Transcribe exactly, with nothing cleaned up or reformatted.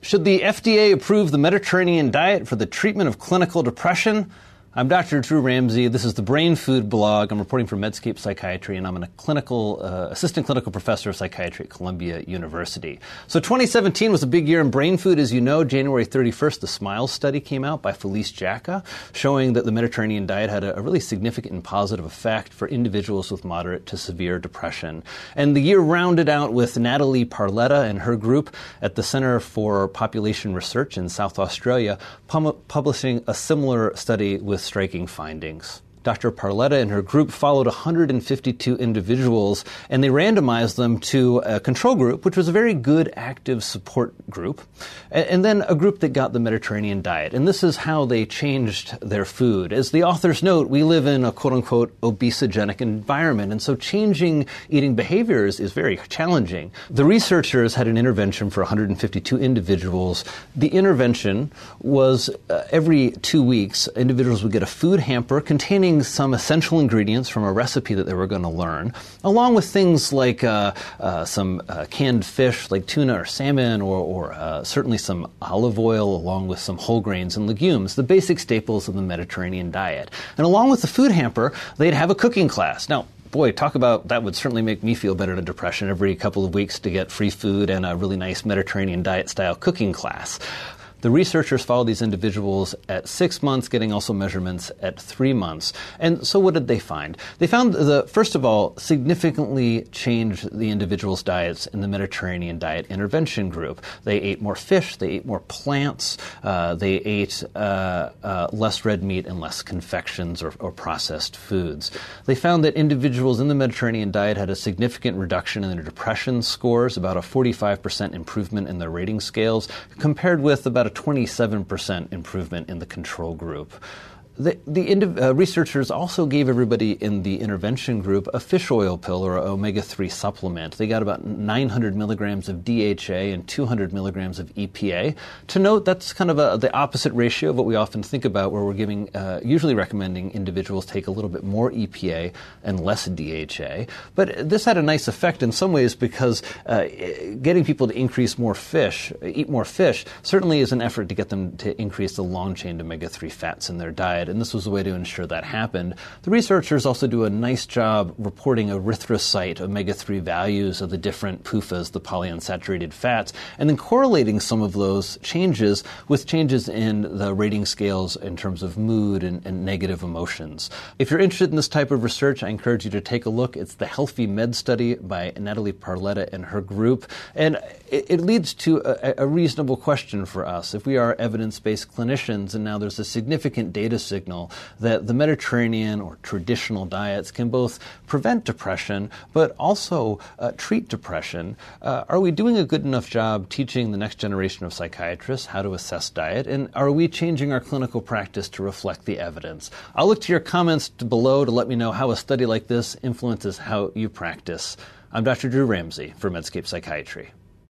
Should the F D A approve the Mediterranean diet for the treatment of clinical depression? I'm Doctor Drew Ramsey. This is the Brain Food Blog. I'm reporting for Medscape Psychiatry, and I'm a clinical uh, assistant clinical professor of psychiatry at Columbia University. So twenty seventeen was a big year in brain food. As you know, January thirty-first, the SMILES study came out by Felice Jacka, showing that the Mediterranean diet had a, a really significant and positive effect for individuals with moderate to severe depression. And the year rounded out with Natalie Parletta and her group at the Center for Population Research in South Australia pub- publishing a similar study with striking findings. Doctor Parletta and her group followed one hundred fifty-two individuals, and they randomized them to a control group, which was a very good active support group, and then a group that got the Mediterranean diet. And this is how they changed their food. As the authors note, we live in a quote-unquote obesogenic environment, and so changing eating behaviors is very challenging. The researchers had an intervention for one hundred fifty-two individuals. The intervention was uh, every two weeks, individuals would get a food hamper containing some essential ingredients from a recipe that they were going to learn, along with things like uh, uh, some uh, canned fish like tuna or salmon, or, or uh, certainly some olive oil, along with some whole grains and legumes, the basic staples of the Mediterranean diet. And along with the food hamper, they'd have a cooking class. Now, boy, talk about, that would certainly make me feel better in depression every couple of weeks to get free food and a really nice Mediterranean diet-style cooking class. The researchers followed these individuals at six months, getting also measurements at three months. And so what did they find? They found, the first of all, significantly changed the individuals' diets in the Mediterranean diet intervention group. They ate more fish, they ate more plants, uh, they ate uh, uh, less red meat and less confections or, or processed foods. They found that individuals in the Mediterranean diet had a significant reduction in their depression scores, about a forty-five percent improvement in their rating scales, compared with about a twenty-seven percent improvement in the control group. The, the indiv- uh, researchers also gave everybody in the intervention group a fish oil pill or omega three supplement. They got about nine hundred milligrams of D H A and two hundred milligrams of E P A. To note, that's kind of a, the opposite ratio of what we often think about, where we're giving, uh, usually recommending individuals take a little bit more E P A and less D H A. But this had a nice effect in some ways because uh, getting people to increase more fish, eat more fish, certainly is an effort to get them to increase the long-chain omega three fats in their diet. And this was a way to ensure that happened. The researchers also do a nice job reporting erythrocyte omega three values of the different P U F As, the polyunsaturated fats, and then correlating some of those changes with changes in the rating scales in terms of mood and, and negative emotions. If you're interested in this type of research, I encourage you to take a look. It's the Healthy Med Study by Natalie Parletta and her group. And it, it leads to a, a reasonable question for us. If we are evidence-based clinicians, and now there's a significant data set signal that the Mediterranean or traditional diets can both prevent depression but also uh, treat depression. Uh, are we doing a good enough job teaching the next generation of psychiatrists how to assess diet? And are we changing our clinical practice to reflect the evidence? I'll look to your comments below to let me know how a study like this influences how you practice. I'm Doctor Drew Ramsey for Medscape Psychiatry.